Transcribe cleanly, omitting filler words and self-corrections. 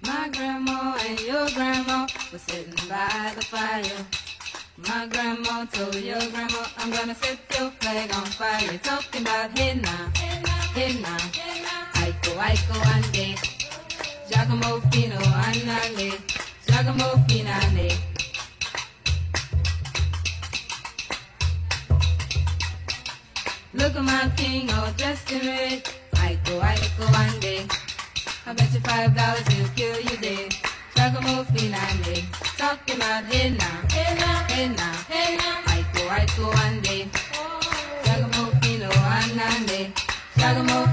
My grandma and your grandma were sitting by the fire. My grandma told your grandma, I'm gonna set your flag on fire. You're talking about hey now, hey now, Aiko, Aiko, ande, Giacomo Fino, anale, Giacomo Finale. Look at my king all dressed in red, Aiko, Aiko, ande. I bet you $5 he'll kill you dead. Giacomo Finale, talking about hey now, hey now, hey now, hey now. Aiko, Aiko, ande. Giacomo Fino, anande. Giacomo